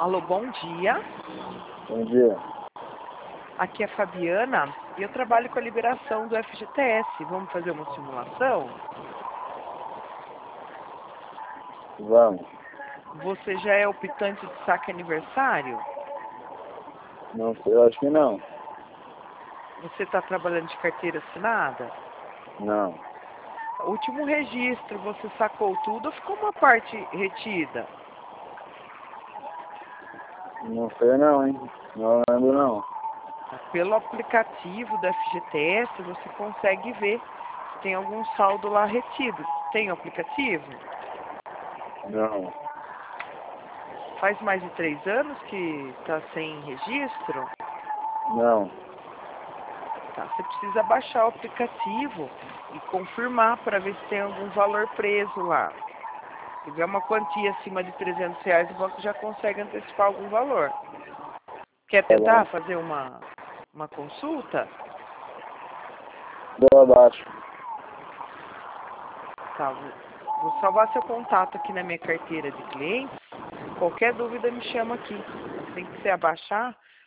Alô, bom dia. Bom dia. Aqui é a Fabiana e eu trabalho com a liberação do FGTS. Vamos fazer uma simulação? Vamos. Você já é optante de saque aniversário? Não sei, eu acho que não. Você está trabalhando de carteira assinada? Não. Último registro, você sacou tudo ou ficou uma parte retida? Não sei não, hein? Não lembro não. Pelo aplicativo do FGTS você consegue ver se tem algum saldo lá retido. Tem o aplicativo? Não. Faz mais de 3 anos que está sem registro? Não. Tá, você precisa baixar o aplicativo e confirmar para ver se tem algum valor preso lá. Se tiver uma quantia acima de R$ 300, o banco já consegue antecipar algum valor. Quer Tá tentar bom. fazer uma consulta? Deu abaixo. Tá, vou salvar seu contato aqui na minha carteira de clientes. Qualquer dúvida me chama aqui. Assim que você abaixar,